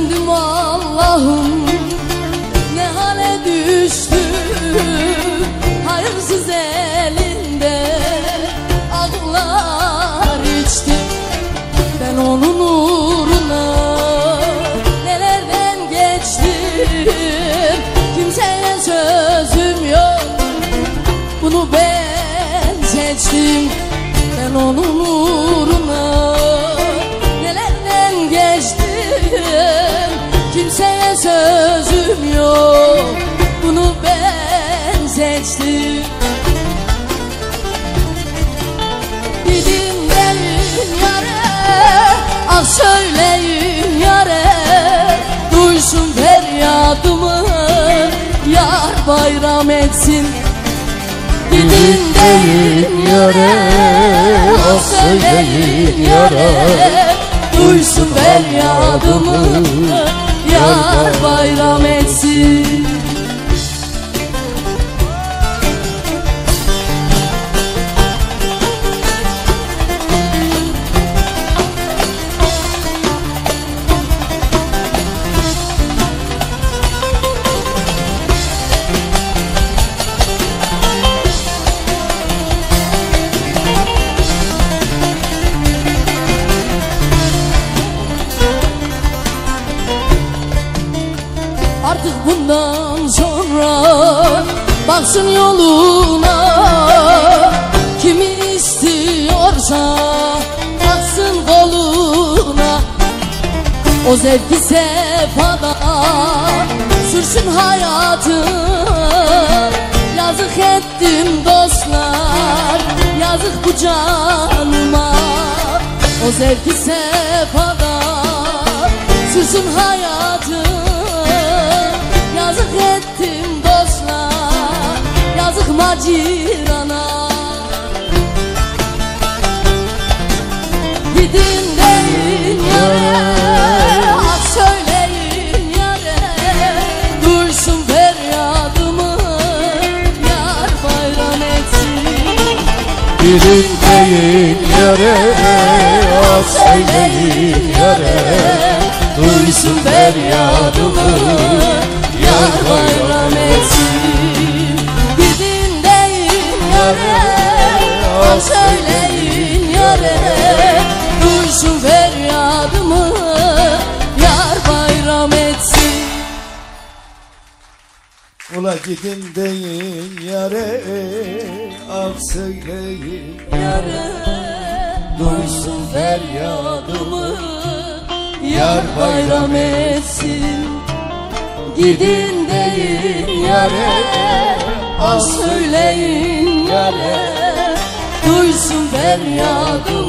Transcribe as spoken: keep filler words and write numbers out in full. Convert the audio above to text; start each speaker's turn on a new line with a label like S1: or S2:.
S1: Döndüm Allah'ım, ne hale düştüm, hayırsız elinde ağlar içtim. Ben onun uğruna nelerden geçtim, kimseye sözüm yok, bunu ben seçtim. Ben onun uğruna nelerden geçtim, kimseye sözüm yok, bunu ben seçtim. Gidin deyin yâre, ah söyleyin yâre, duysun feryadımı, yar bayram etsin. Gidin deyin yâre, ah söyleyin yâre, duysun feryadımı, yar bayram etsin. Artık bundan sonra baksın yoluna, kimi istiyorsa baksın koluna. O zevki sefada sürsün hayatı, yazık ettim dostlar, yazık bu canıma. O zevki sefada sürsün hayatı, yazık ettim dostlar, yazık macirana. Gidin deyin yâre, ah söyleyin yâre, duysun feryadımı, yar bayram etsin.
S2: Gidin deyin yâre, ah söyleyin yâre, duysun feryadımı, yar bayram etsin.
S1: Gidin deyin yâre, ah söyleyin yâre, duysun feryadımı, yar bayram etsin.
S2: Ula gidin deyin yâre, ah söyleyin
S1: Yâre,
S2: duysun feryadımı,
S1: yar bayram etsin. Gidin deyin yâre, ah söyleyin yâre, duysun feryadımı,